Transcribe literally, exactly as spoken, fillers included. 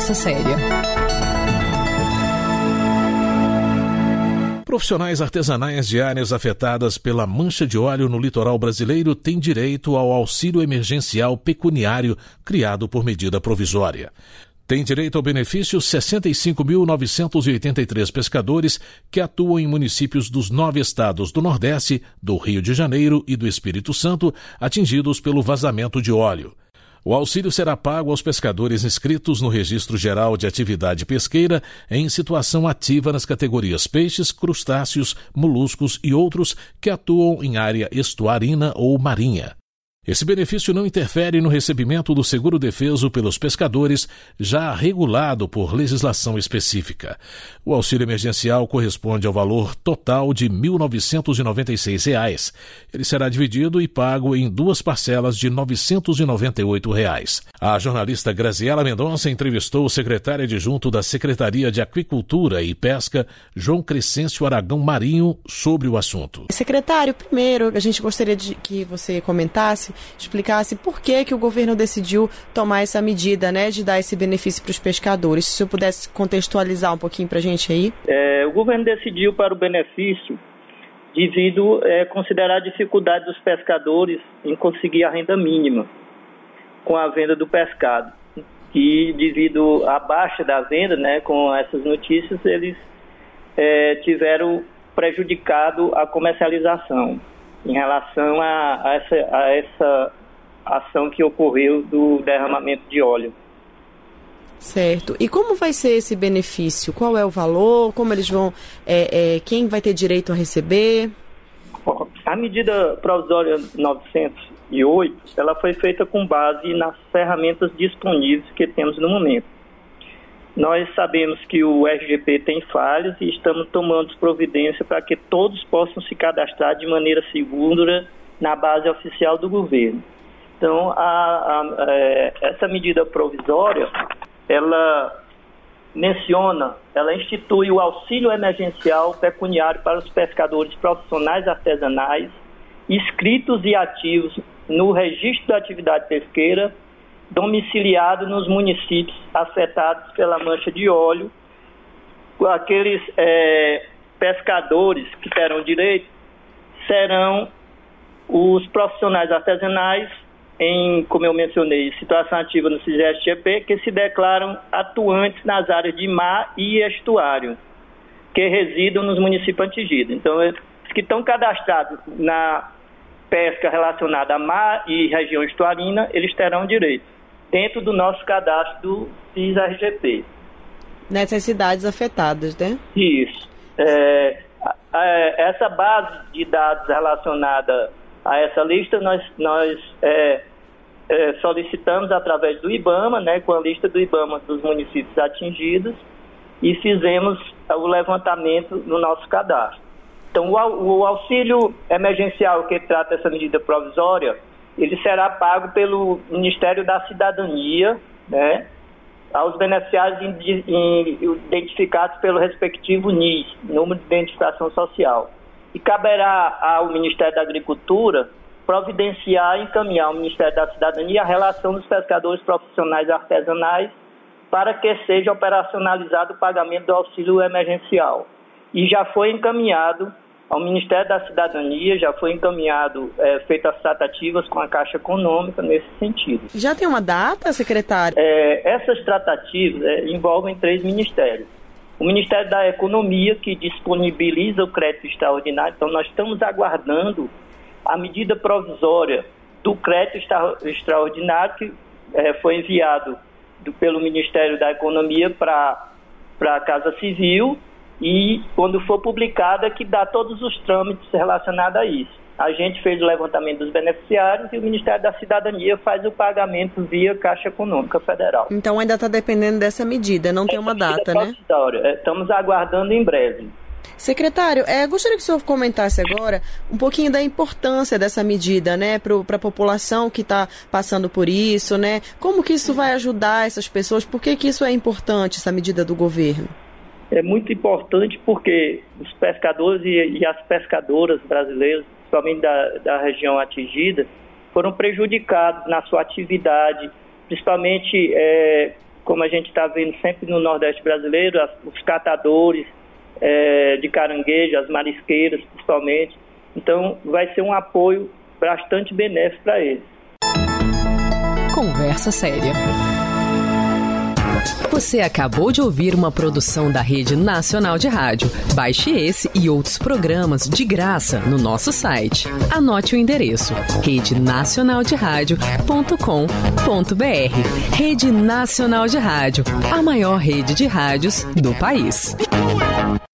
conversa séria. Profissionais artesanais de áreas afetadas pela mancha de óleo no litoral brasileiro têm direito ao auxílio emergencial pecuniário criado por medida provisória. Tem direito ao benefício sessenta e cinco mil novecentos e oitenta e três pescadores que atuam em municípios dos nove estados do Nordeste, do Rio de Janeiro e do Espírito Santo, atingidos pelo vazamento de óleo. O auxílio será pago aos pescadores inscritos no Registro Geral de Atividade Pesqueira em situação ativa nas categorias peixes, crustáceos, moluscos e outros que atuam em área estuarina ou marinha. Esse benefício não interfere no recebimento do seguro-defeso pelos pescadores, já regulado por legislação específica. O auxílio emergencial corresponde ao valor total de mil novecentos e noventa e seis reais. Ele será dividido e pago em duas parcelas de novecentos e noventa e oito reais. A jornalista Graziela Mendonça entrevistou o secretário adjunto da Secretaria de Aquicultura e Pesca, João Crescêncio Aragão Marinho, sobre o assunto. Secretário, primeiro, a gente gostaria de que você comentasse, explicasse por que, que o governo decidiu tomar essa medida, né, de dar esse benefício para os pescadores. Se o senhor pudesse contextualizar um pouquinho para a gente aí. É, o governo decidiu para o benefício devido a é, considerar a dificuldade dos pescadores em conseguir a renda mínima com a venda do pescado. E devido à baixa da venda, né, com essas notícias, eles é, tiveram prejudicado a comercialização em relação a, a, essa, a essa ação que ocorreu do derramamento de óleo. Certo. E como vai ser esse benefício? Qual é o valor? Como eles vão... É, é, quem vai ter direito a receber? A medida provisória novecentos e oito, ela foi feita com base nas ferramentas disponíveis que temos no momento. Nós sabemos que o R G P tem falhas e estamos tomando providência para que todos possam se cadastrar de maneira segura na base oficial do governo. Então, a, a, a, essa medida provisória, ela menciona, ela institui o auxílio emergencial pecuniário para os pescadores profissionais artesanais, inscritos e ativos no Registro da Atividade Pesqueira, domiciliado nos municípios afetados pela mancha de óleo. Aqueles é, pescadores que terão direito serão os profissionais artesanais em, como eu mencionei, situação ativa no SISEST-G P, que se declaram atuantes nas áreas de mar e estuário, que residam nos municípios atingidos. Então, os que estão cadastrados na pesca relacionada a mar e região estuarina, eles terão direito dentro do nosso cadastro do SIS-R G P. Nessas cidades afetadas, né? Isso. É, é, essa base de dados relacionada a essa lista, nós, nós é, é, solicitamos através do IBAMA, né, com a lista do IBAMA dos municípios atingidos, e fizemos o levantamento no nosso cadastro. Então, o, o auxílio emergencial que trata essa medida provisória, ele será pago pelo Ministério da Cidadania, né, aos beneficiários identificados pelo respectivo N I S, Número de Identificação Social. E caberá ao Ministério da Agricultura providenciar e encaminhar ao Ministério da Cidadania a relação dos pescadores profissionais artesanais para que seja operacionalizado o pagamento do auxílio emergencial. E já foi encaminhado ao Ministério da Cidadania, já foi encaminhado, é, feitas as tratativas com a Caixa Econômica nesse sentido. Já tem uma data, secretário? É, essas tratativas é, envolvem três ministérios. O Ministério da Economia, que disponibiliza o crédito extraordinário, então nós estamos aguardando a medida provisória do crédito extra, extraordinário que é, foi enviado do, pelo Ministério da Economia para a Casa Civil, e quando for publicada que dá todos os trâmites relacionados a isso. A gente fez o levantamento dos beneficiários e o Ministério da Cidadania faz o pagamento via Caixa Econômica Federal. Então ainda está dependendo dessa medida, não tem uma data, né? Estamos aguardando em breve. Secretário, é, gostaria que o senhor comentasse agora um pouquinho da importância dessa medida, né, para a população que está passando por isso, né? Como que isso vai ajudar essas pessoas? Por que que isso é importante, essa medida do governo? É muito importante porque os pescadores e, e as pescadoras brasileiras, principalmente da, da região atingida, foram prejudicados na sua atividade, principalmente é, como a gente está vendo sempre no Nordeste brasileiro, as, os catadores é, de caranguejo, as marisqueiras principalmente. Então, vai ser um apoio bastante benéfico para eles. Conversa séria. Você acabou de ouvir uma produção da Rede Nacional de Rádio. Baixe esse e outros programas de graça no nosso site. Anote o endereço: rede nacional de rádio ponto com ponto b r. Rede Nacional de Rádio, a maior rede de rádios do país.